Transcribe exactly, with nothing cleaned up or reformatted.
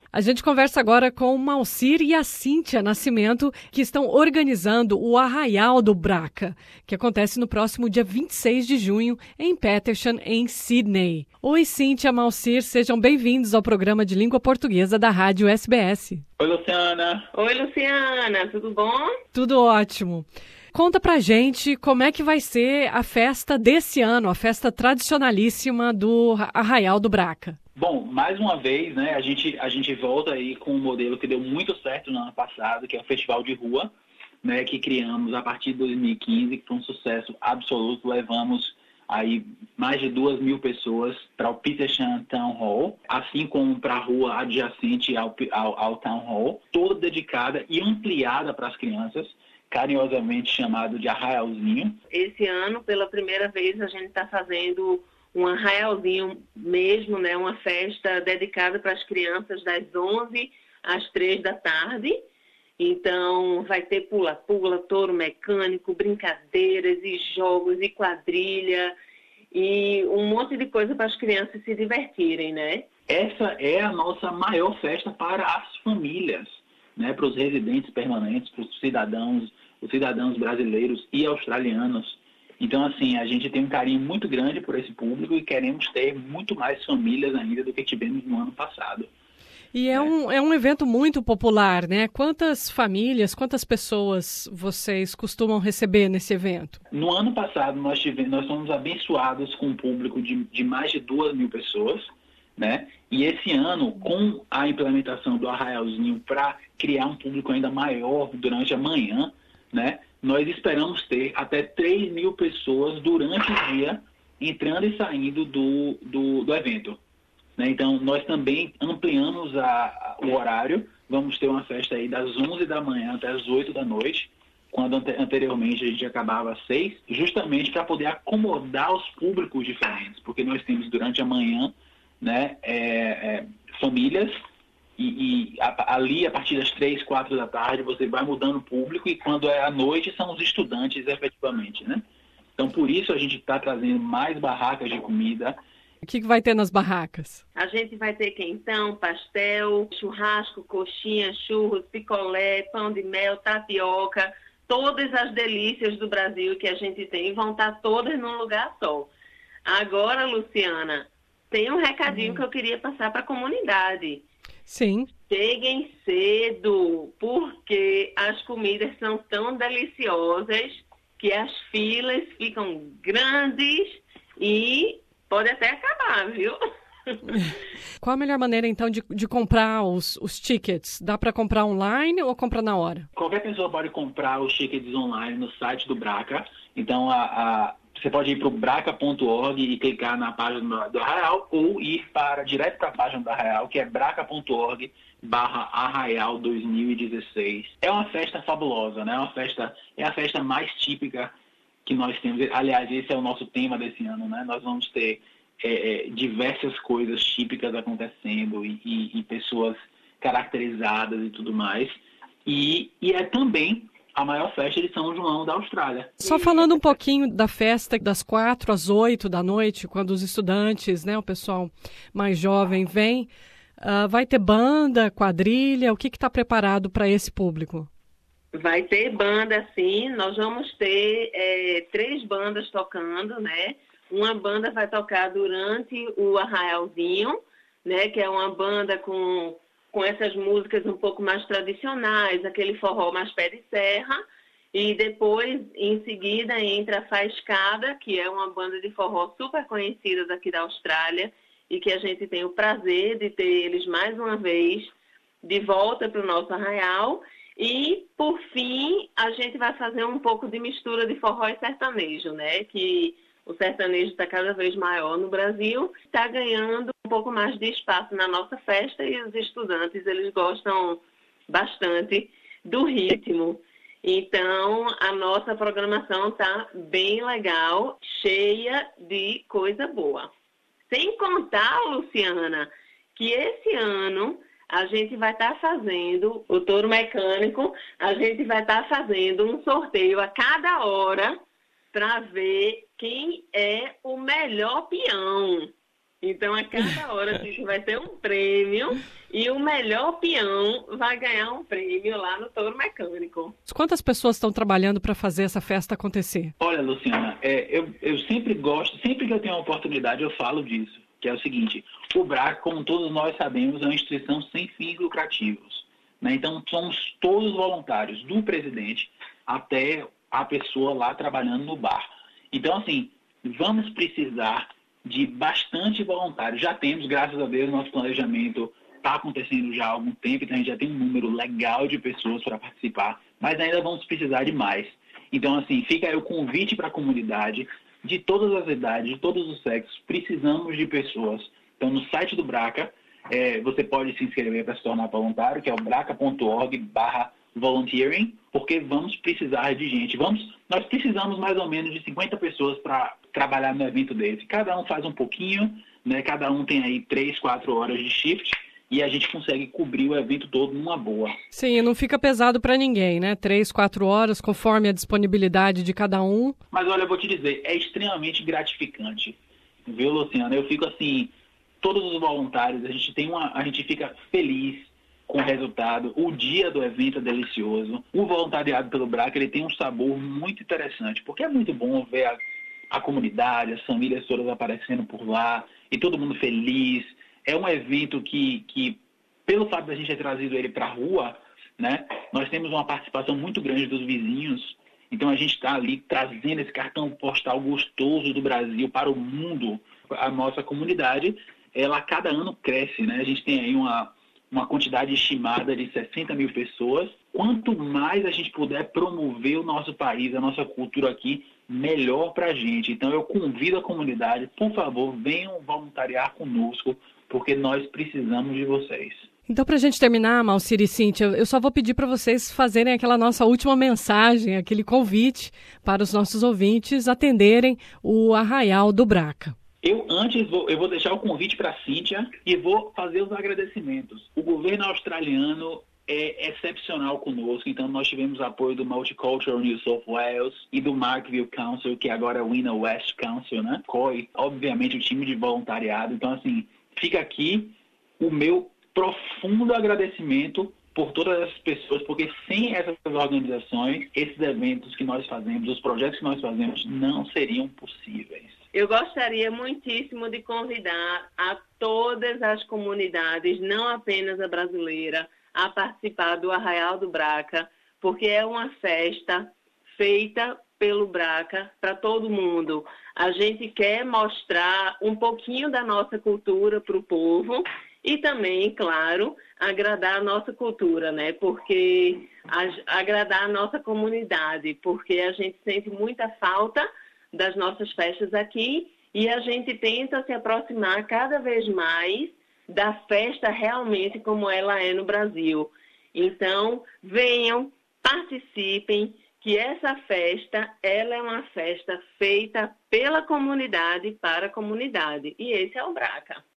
A gente conversa agora com o Malcir e a Cíntia Nascimento, que estão organizando o Arraial do Braca, que acontece no próximo dia vinte e seis de junho em Petersham, em Sydney. Oi, Cíntia, Malcir, sejam bem-vindos ao programa de língua portuguesa da Rádio S B S. Oi, Luciana. Oi, Luciana, tudo bom? Tudo ótimo. Conta pra gente como é que vai ser a festa desse ano, a festa tradicionalíssima do Arraial do Braca. Bom, mais uma vez, né, a gente, a gente volta aí com um modelo que deu muito certo no ano passado, que é o Festival de Rua, né, que criamos a partir de dois mil e quinze, que foi um sucesso absoluto. Levamos aí mais de duas mil pessoas para o Petersham Town Hall, assim como para a rua adjacente ao, ao, ao Town Hall, toda dedicada e ampliada para as crianças, carinhosamente chamado de Arraialzinho. Esse ano, pela primeira vez, a gente está fazendo um arraialzinho mesmo, né? Uma festa dedicada para as crianças das onze às três da tarde. Então, vai ter pula-pula, touro mecânico, brincadeiras e jogos e quadrilha e um monte de coisa para as crianças se divertirem, né? Essa é a nossa maior festa para as famílias, né? Para os residentes permanentes, para os cidadãos, os cidadãos brasileiros e australianos. Então, assim, a gente tem um carinho muito grande por esse público e queremos ter muito mais famílias ainda do que tivemos no ano passado. E é, é. Um, é um evento muito popular, né? Quantas famílias, quantas pessoas vocês costumam receber nesse evento? No ano passado, nós, tivemos, nós fomos abençoados com um público de, de mais de duas mil pessoas, né? E esse ano, com a implementação do Arraialzinho para criar um público ainda maior durante a manhã, né? Nós esperamos ter até três mil pessoas durante o dia entrando e saindo do, do, do evento. Né? Então, nós também ampliamos a, a, o horário. Vamos ter uma festa aí das onze da manhã até as oito da noite, quando ante, anteriormente a gente acabava às seis, justamente para poder acomodar os públicos diferentes, porque nós temos durante a manhã, né, é, é, famílias, e, e a, ali, a partir das três, quatro da tarde, você vai mudando o público, e quando é à noite, são os estudantes, efetivamente, né? Então, por isso, a gente está trazendo mais barracas de comida. O que, que vai ter nas barracas? A gente vai ter quentão, pastel, churrasco, coxinha, churros, picolé, pão de mel, tapioca, todas as delícias do Brasil que a gente tem vão estar todas num lugar só. Agora, Luciana, tem um recadinho hum. que eu queria passar para a comunidade. Sim. Cheguem cedo, porque as comidas são tão deliciosas que as filas ficam grandes e pode até acabar, viu? Qual a melhor maneira, então, de, de comprar os, os tickets? Dá para comprar online ou comprar na hora? Qualquer pessoa pode comprar os tickets online no site do Braca. Então, a... a... você pode ir para o braca ponto org e clicar na página do Arraial ou ir para, direto para a página do Arraial, que é braca ponto org barra Arraial dois mil e dezesseis. É uma festa fabulosa, né? É uma festa, é a festa mais típica que nós temos. Aliás, esse é o nosso tema desse ano, né? Nós vamos ter é, é, diversas coisas típicas acontecendo e, e, e pessoas caracterizadas e tudo mais. E, e é também a maior festa de São João da Austrália. Só falando um pouquinho da festa das quatro às oito da noite, quando os estudantes, né, o pessoal mais jovem vem, uh, vai ter banda, quadrilha, o que está preparado para esse público? Vai ter banda, sim. Nós vamos ter é, três bandas tocando, né? Uma banda vai tocar durante o Arraialzinho, né, que é uma banda com... com essas músicas um pouco mais tradicionais, aquele forró mais pé de serra, e depois, em seguida, entra a Faiscada, que é uma banda de forró super conhecida daqui da Austrália, e que a gente tem o prazer de ter eles mais uma vez de volta para o nosso arraial. E, por fim, a gente vai fazer um pouco de mistura de forró e sertanejo, né? Que o sertanejo está cada vez maior no Brasil, está ganhando um pouco mais de espaço na nossa festa e os estudantes, eles gostam bastante do ritmo. Então, a nossa programação está bem legal, cheia de coisa boa. Sem contar, Luciana, que esse ano a gente vai estar tá fazendo o touro mecânico, a gente vai estar tá fazendo um sorteio a cada hora para ver quem é o melhor peão. Então, a cada hora a gente vai ter um prêmio e o melhor peão vai ganhar um prêmio lá no Touro Mecânico. Quantas pessoas estão trabalhando para fazer essa festa acontecer? Olha, Luciana, é, eu, eu sempre gosto, sempre que eu tenho uma oportunidade, eu falo disso, que é o seguinte: o BRAC, como todos nós sabemos, é uma instituição sem fins lucrativos, né? Então, somos todos voluntários, do presidente até a pessoa lá trabalhando no bar. Então, assim, vamos precisar de bastante voluntários. Já temos, graças a Deus, nosso planejamento está acontecendo já há algum tempo, então a gente já tem um número legal de pessoas para participar, mas ainda vamos precisar de mais. Então, assim, fica aí o convite para a comunidade, de todas as idades, de todos os sexos, precisamos de pessoas. Então, no site do Braca, é, você pode se inscrever para se tornar voluntário, que é o braca ponto org barra volunteering, porque vamos precisar de gente. Vamos, nós precisamos mais ou menos de cinquenta pessoas para trabalhar no evento desse. Cada um faz um pouquinho, né? Cada um tem aí três, quatro horas de shift e a gente consegue cobrir o evento todo numa boa. Sim, não fica pesado para ninguém, né? Três, quatro horas, conforme a disponibilidade de cada um. Mas olha, eu vou te dizer, é extremamente gratificante, viu, Luciana? Eu fico assim, todos os voluntários, a gente tem uma, a gente fica feliz com o resultado. O dia do evento é delicioso. O voluntariado pelo Braca, ele tem um sabor muito interessante, porque é muito bom ver a, a comunidade, as famílias todas aparecendo por lá e todo mundo feliz. É um evento que, que pelo fato da gente ter trazido ele para a rua, né, nós temos uma participação muito grande dos vizinhos. Então a gente está ali trazendo esse cartão postal gostoso do Brasil para o mundo. A nossa comunidade, ela a cada ano cresce, né? A gente tem aí uma uma quantidade estimada de sessenta mil pessoas. Quanto mais a gente puder promover o nosso país, a nossa cultura aqui, melhor para a gente. Então eu convido a comunidade, por favor, venham voluntariar conosco, porque nós precisamos de vocês. Então, para a gente terminar, Malcir e Cíntia, eu só vou pedir para vocês fazerem aquela nossa última mensagem, aquele convite para os nossos ouvintes atenderem o Arraial do Braca. Eu antes vou, eu vou deixar o convite para a Cíntia e vou fazer os agradecimentos. O governo australiano é excepcional conosco, então nós tivemos apoio do Multicultural New South Wales e do Markville Council, que agora é o Inner West Council, né? C O I, obviamente o time de voluntariado. Então, assim, fica aqui o meu profundo agradecimento por todas essas pessoas, porque sem essas organizações, esses eventos que nós fazemos, os projetos que nós fazemos, não seriam possíveis. Eu gostaria muitíssimo de convidar a todas as comunidades, não apenas a brasileira, a participar do Arraial do Braca, porque é uma festa feita pelo Braca para todo mundo. A gente quer mostrar um pouquinho da nossa cultura para o povo e também, claro, agradar a nossa cultura, né? Porque agradar a nossa comunidade, porque a gente sente muita falta das nossas festas aqui e a gente tenta se aproximar cada vez mais da festa realmente como ela é no Brasil. Então, venham, participem, que essa festa, ela é uma festa feita pela comunidade para a comunidade. E esse é o Braca.